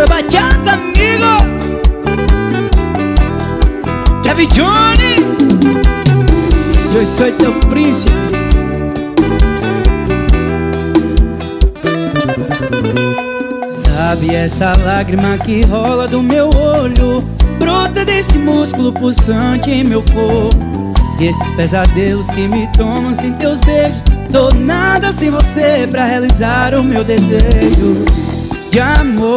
da bachata, amigo. Kevin Johnny, eu sou teu príncipe. Sabe essa lágrima que rola do meu olho, brota desse músculo pulsante em meu corpo. E esses pesadelos que me tomam sem teus beijos, tô nada sem você pra realizar o meu desejo de amor,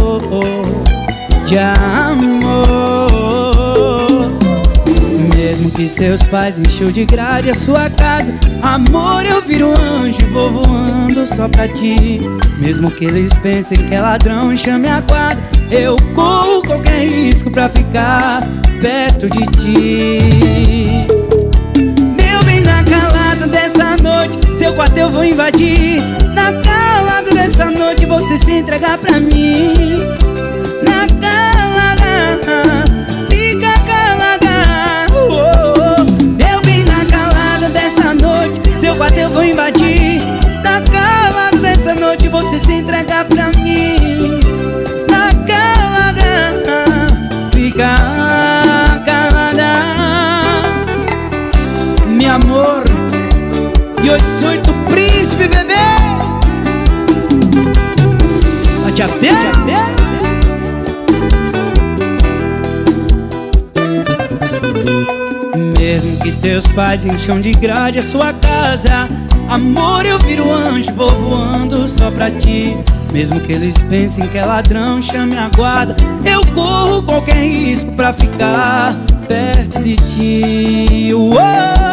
de amor. Mesmo que seus pais encheu de grade a sua casa, amor, eu viro anjo e vou voando só pra ti. Mesmo que eles pensem que é ladrão e chame a guarda, eu corro qualquer risco pra ficar perto de ti. Meu bem, na calada dessa noite, teu quarto eu vou invadir. Na calada dessa noite, você se entregar pra mim. Na calada, fica calada, Meu bem, na calada dessa noite, teu quarto eu vou invadir. Na calada dessa noite, você se entregar pra mim. Na calada, fica calada. Meu amor, eu sou tu príncipe, bebê. Te Mesmo que teus pais encham de grade a sua casa, amor, eu viro anjo, vou voando só pra ti. Mesmo que eles pensem que é ladrão, chame a guarda, eu corro qualquer risco pra ficar perto de ti. Uou!